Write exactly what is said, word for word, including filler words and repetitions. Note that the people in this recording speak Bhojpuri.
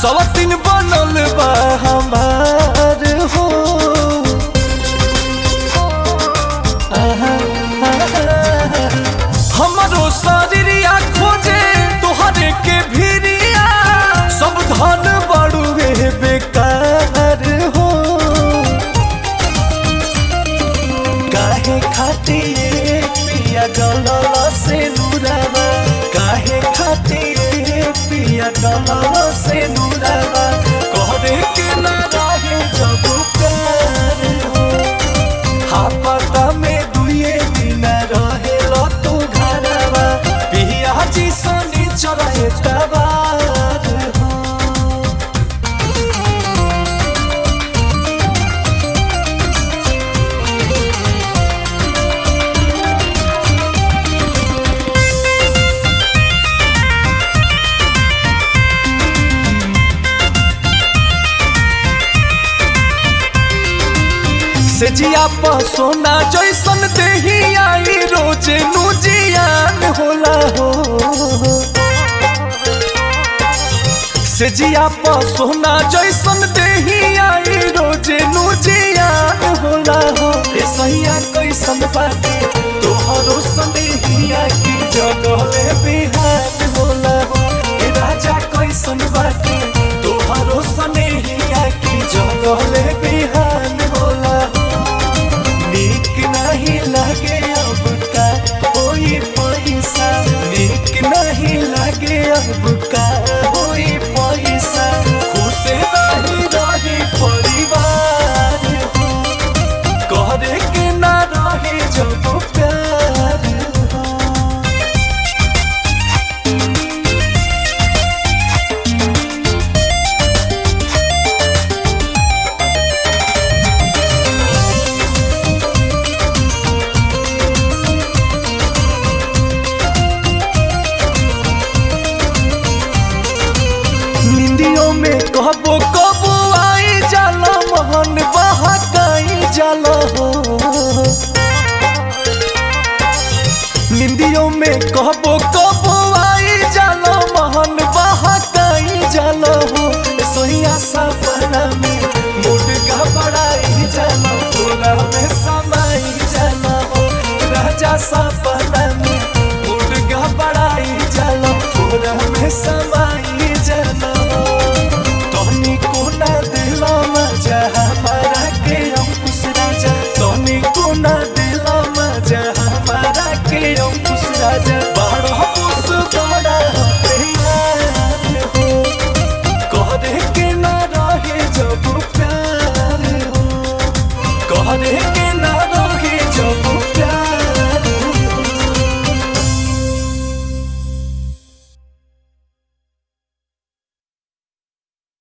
सवतीन बनल बा हमार हो। हमारो शरीरिया खोजे तोहरे के भिरिया, सब धन बड़ुए बेकार हो। काहे खातिर पिया डलल से नुरावा, काहे खातिर पिया डलल से नुरावा, कहरे के ना रहे जब प्यार हो। हापता में दुए दिन रहे लो तू घरवा, पिया जी सनी चले तबार हो। से जिया पर सोना जैसन देही आई, रोजे नु जियान होला हो। से जिया पर सोना जैसन देही आई, रोजे नु जियान होला हो। ए सैया कैसन बाटे तोहरो संदेहिया की जगह बिहान होला हो। ए राजा कैसन बाटे तोहरो संदेहिया की जगह बिहान होला हो। नीक नहीं लगे अब का कोई पैसा, नीक नहीं लगे अब का कोई पैसा, खुश नहीं रहे परिवार हो। कहरे के ना रहे जब प्यार हो। निंदियों में कबो कबो आई जाला, मोहन बहकाई जाला हो। निंदियों में कबो कबो आई जाला, मोहन बहकाई जाला हो। सोया सपना में मूड घबराई जाला, तोरा में समाई जाला हो। राजा सपना में मूड घबराई जाला, तोरा में समाई जाला हो। तोनी को ना दिला मजा हमारा के अंकुश राजा, तोनी को ना दिला मजा हमारा के अंकुश राजा। बड़ा उस बड़ा प्यार हो, कहरे के ना रहे जब प्यार हो। कहरे